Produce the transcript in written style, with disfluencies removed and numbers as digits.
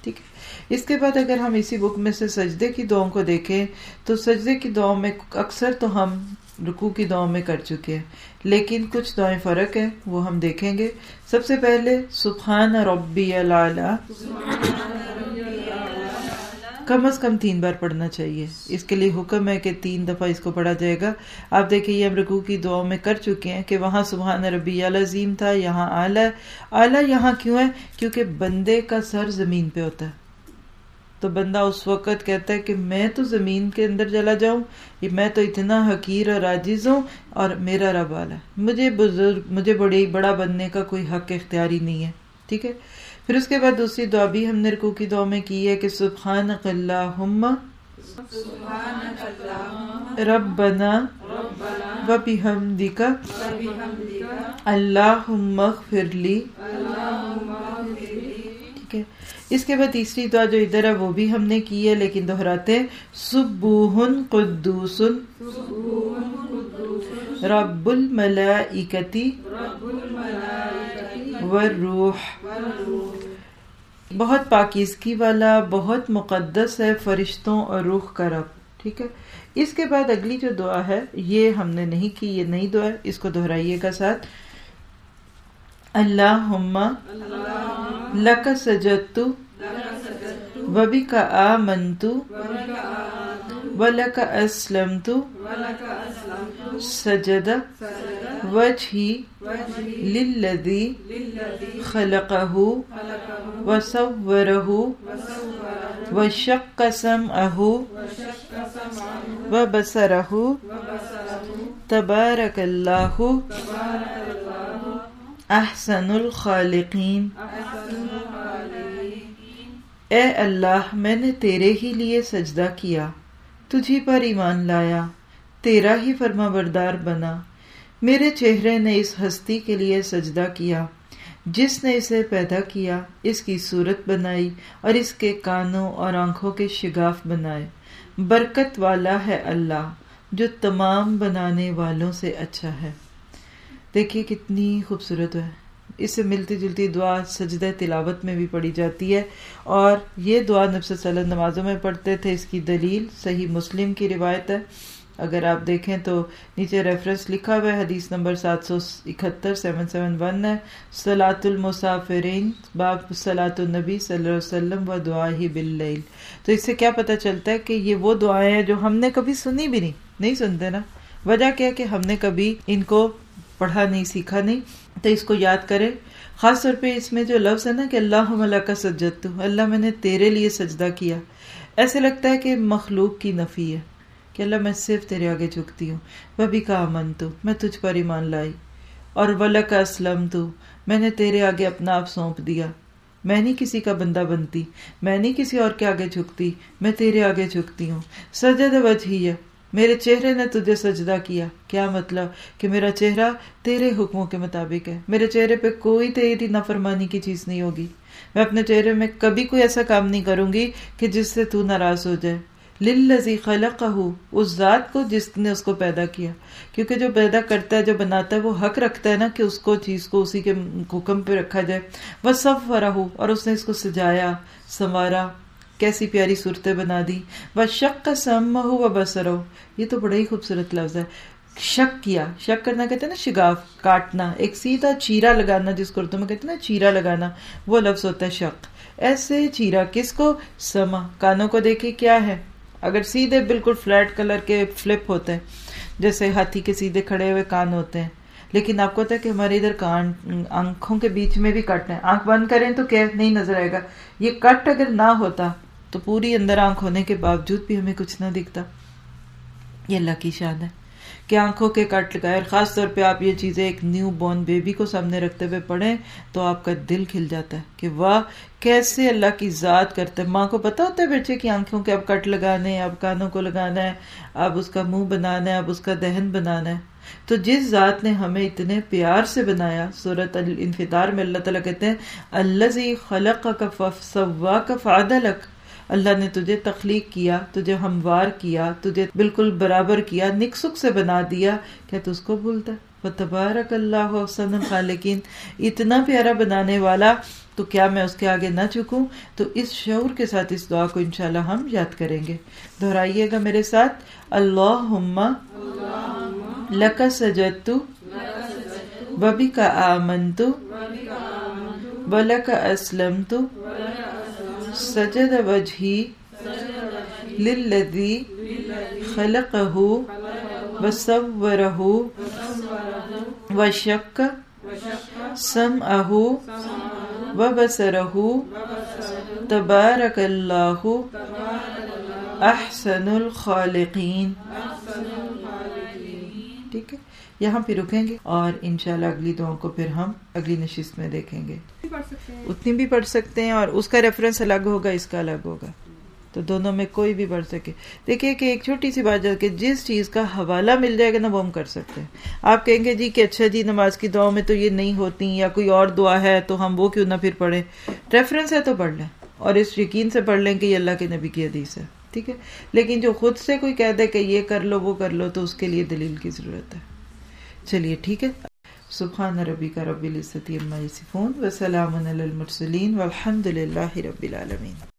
ٹھیک ہے. اس کے بعد اگر ہم اسی بک میں سے سجدے کی دعاؤں کو دیکھیں تو سجدے کی دعاؤں میں اکثر تو ہم رکوع کی دعاؤں میں کر چکے ہیں، لیکن کچھ دعائیں فرق ہیں، وہ ہم دیکھیں گے. سب سے پہلے سبحان ربی الاعلیٰ کم از کم 3 بار پڑھنا چاہیے. اس کے لیے حکم ہے کہ 3 دفعہ اس کو پڑھا جائے گا. آپ دیکھیں یہ ہم رکوع کی دعاؤں میں کر چکے ہیں کہ وہاں سبحان ربی العظیم تھا، یہاں اعلیٰ. اعلیٰ یہاں کیوں ہے؟ کیونکہ بندے کا سر زمین پہ ہوتا ہے، تو بندہ اس وقت کہتا ہے کہ میں تو زمین کے اندر چلا جاؤں، میں تو اتنا حقیر اور عاجز ہوں اور میرا رب اعلیٰ ہے، مجھے بڑا بننے کا کوئی حق اختیاری نہیں ہے. ٹھیک ہے. پھر اس کے بعد دوسری دعا بھی ہم نے رکوع کی دعا میں کی ہے کہ سبحانک اللہم ربنا وبحمدک اللہم اغفر لی. ٹھیک ہے. اس کے بعد تیسری دعا جو ادھر ہے وہ بھی ہم نے کی ہے لیکن دہراتے ہیں، سبوح قدوس رب الملائکۃ والروح. بہت پاکیزگی والا، بہت مقدس ہے فرشتوں اور روح کا رب. ٹھیک ہے. اس کے بعد اگلی جو دعا ہے یہ ہم نے نہیں کی، یہ نئی دعا ہے، اس کو دہرائیے گا ساتھ. اللہم لک سجدت وبک آمنت ولک اسلمت سجد وجہی للذی خلقہ وصورہ وشق سمعہ وبصرہ تبارک اللہ احسن الخالقین. اے اللہ میں نے تیرے ہی لیے سجدہ کیا، تجھی پر ایمان لایا، تیرا ہی فرما بردار بنا. میرے چہرے نے اس ہستی کے لیے سجدہ کیا جس نے اسے پیدا کیا، اس کی صورت بنائی اور اس کے کانوں اور آنکھوں کے شگاف بنائے. برکت والا ہے اللہ جو تمام بنانے والوں سے اچھا ہے. دیکھیے کتنی خوبصورت ہے. اس سے ملتی جلتی دعا سجدہ تلاوت میں بھی پڑھی جاتی ہے، اور یہ دعا نبی صلی اللہ علیہ وسلم نمازوں میں پڑھتے تھے. اس کی دلیل صحیح مسلم کی روایت ہے. اگر آپ دیکھیں تو نیچے ریفرنس لکھا ہوا ہے، حدیث نمبر 771 771 ہے. صلاۃ المسافرین باب صلاۃ النبی صلی اللہ علیہ وسلم و دعائہ باللیل. تو اس سے کیا پتہ چلتا ہے کہ یہ وہ دعائیں ہیں جو ہم نے کبھی سنی بھی نہیں سنتے نا. وجہ کیا ہے کہ ہم نے کبھی ان کو پڑھا نہیں، سیکھا نہیں. تو اس کو یاد کرے. خاص طور پہ اس میں جو لفظ ہے نا کہ اللہم لک سجدت، اللہ میں نے تیرے لیے سجدہ کیا، ایسے لگتا ہے کہ مخلوق کی نفی ہے کہ اللہ میں صرف تیرے آگے جھکتی ہوں. وبک آمنت، میں تجھ پر ایمان لائی. اور ولک اسلمت، میں نے تیرے آگے اپنا آپ سونپ دیا. میں نہیں کسی کا بندہ بنتی، میں نہیں کسی اور کے آگے جھکتی، میں تیرے آگے جھکتی ہوں. سجد وجہی، میرے چہرے نے تجھے سجدہ کیا. کیا مطلب؟ کہ میرا چہرہ تیرے حکموں کے مطابق ہے، میرے چہرے پہ کوئی تیری نافرمانی کی چیز نہیں ہوگی. میں اپنے چہرے میں کبھی کوئی ایسا کام نہیں کروں گی کہ جس سے تو ناراض ہو جائے. للذی خلقہ، اس ذات کو جس نے اس کو پیدا کیا. کیونکہ جو پیدا کرتا ہے، جو بناتا ہے، وہ حق رکھتا ہے نا کہ اس کو چیز کو اسی کے حکم پہ رکھا جائے. وصورہ، اور اس نے اس کو سجایا، سنوارا، کیسی پیاری صورتیں بنا دی. وشق سمعہ وبصرہ، یہ تو بڑا ہی خوبصورت لفظ ہے. شک کیا، شک کرنا کہتے ہیں نا شگاف کاٹنا، ایک سیدھا چیرا لگانا جس کو اردو میں کہتے ہیں نا چیرا لگانا، وہ لفظ ہوتا ہے شق. ایسے چیرا کس کو؟ سما، کانوں کو دیکھیں کیا ہے. اگر سیدھے بالکل فلیٹ کلر کے فلپ ہوتے ہیں، جیسے ہاتھی کے سیدھے کھڑے ہوئے کان ہوتے ہیں، لیکن آپ کو پتا ہے کہ ہمارے ادھر کان آنکھوں کے بیچ میں بھی کٹ ہے. آنکھ بند کریں تو کیا نہیں نظر آئے گا. یہ کٹ اگر نہ ہوتا تو پوری اندر آنکھ ہونے کے باوجود بھی ہمیں کچھ نہ دکھتا. یہ اللہ کی شان ہے کہ آنکھوں کے کٹ لگائے. اور خاص طور پہ آپ یہ چیزیں ایک نیو بورن بیبی کو سامنے رکھتے ہوئے پڑھیں تو آپ کا دل کھل جاتا ہے کہ واہ کیسے اللہ کی ذات کرتے ہیں. ماں کو پتا ہوتا ہے بچے کی آنکھوں کے اب کٹ لگانے ہیں، اب کانوں کو لگانا ہے، اب اس کا منہ بنانا ہے، اب اس کا دہن بنانا ہے. تو جس ذات نے ہمیں اتنے پیار سے بنایا، سورۃ الانفطار میں اللہ تعالیٰ کہتے ہیں الذی خلقک فسواک فعدلک، اللہ نے تجھے تخلیق کیا، تجھے ہموار کیا، تجھے بالکل برابر کیا، نک سے بنا دیا. کیا تو اس کو بھولتا ہے؟ فتبارک اللہ احسن الخالقین، اتنا پیارا بنانے والا تو کیا میں اس کے آگے نہ جھکوں؟ تو اس شعور کے ساتھ اس دعا کو انشاءاللہ ہم یاد کریں گے. دہرائیے گا میرے ساتھ. اللہم لک سجدت وبک آمنت ولک اسلمت سجد وجہی للذی خلقہ وصورہ وشق سمعہ وبصرہ تبارک اللہ احسن الخالقین. ٹھیک ہے، یہاں پہ رکیں گے اور انشاءاللہ اگلی دعاؤں کو پھر ہم اگلی نشست میں دیکھیں گے. اتنی بھی پڑھ سکتے ہیں اور اس کا ریفرنس الگ ہوگا، اس کا الگ ہوگا، تو دونوں میں کوئی بھی پڑھ سکے. دیکھیے کہ ایک چھوٹی سی بات ہے کہ جس چیز کا حوالہ مل جائے گا نا وہ ہم کر سکتے ہیں. آپ کہیں گے جی کہ اچھا جی نماز کی دعاؤں میں تو یہ نہیں ہوتی یا کوئی اور دعا ہے تو ہم وہ کیوں نہ پھر پڑھیں. ریفرنس ہے تو پڑھ لیں اور اس یقین سے پڑھ لیں کہ یہ اللہ کے نبی کی حدیث ہے. ٹھیک ہے، لیکن جو خود سے کوئی کہہ دے کہ یہ کر لو وہ کر لو تو اس کے لیے دلیل کی ضرورت ہے. چلیے ٹھیک ہے. سبحان ربک رب العزت عما یصفون وسلام علی المرسلین والحمد للہ رب العالمین.